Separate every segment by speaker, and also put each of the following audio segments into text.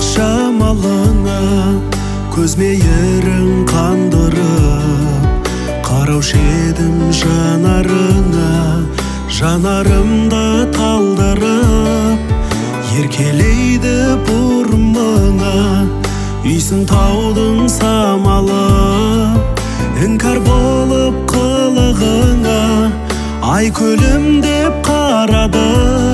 Speaker 1: шамалыңа көз мейірің қандырып, қараушы едім жанарыңа, жанарымды талдырып. Еркелейді бұрымыңа, үйсің таудың самалы, іңкәр болып қылығыңа, ай күлімдеп қарады.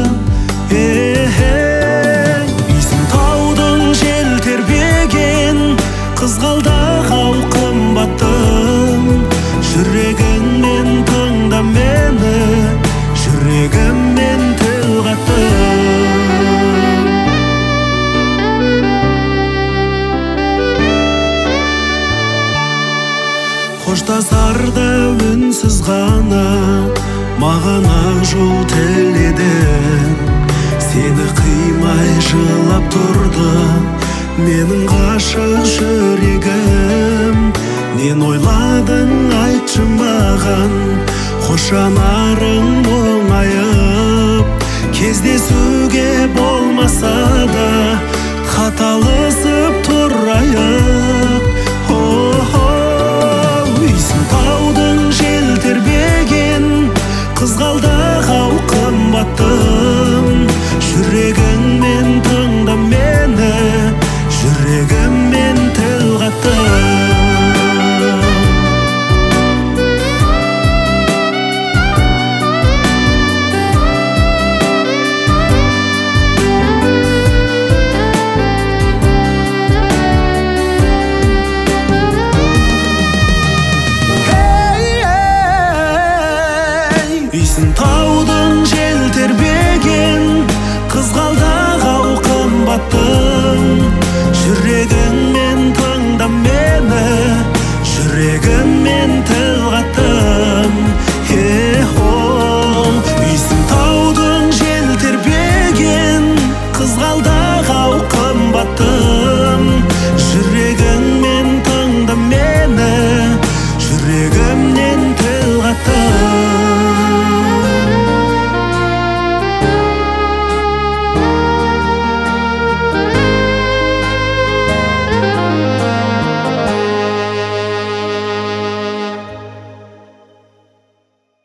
Speaker 1: Үйсің таудың жел тербеген, қызғалдақ ау қымбаттым. Жүрегіңмен тыңда мені, жүрегіммен тіл қаттым. Қоштасарда үнсіз ғана маған ақ жол тіледің. Сені қимай жылап тұрды менің ғашық жүрегім. Нен ойладың айтшы маған, қош жанарың оңайып. Кездесуге болмаса да қаталысып тұрайық. Үйсің таудың жел тербеген, қызғалдақ ау қымбаттым. Жүрегіңмен тыңда мені, жүрегіммен тіл қаттым. Үйсің таудың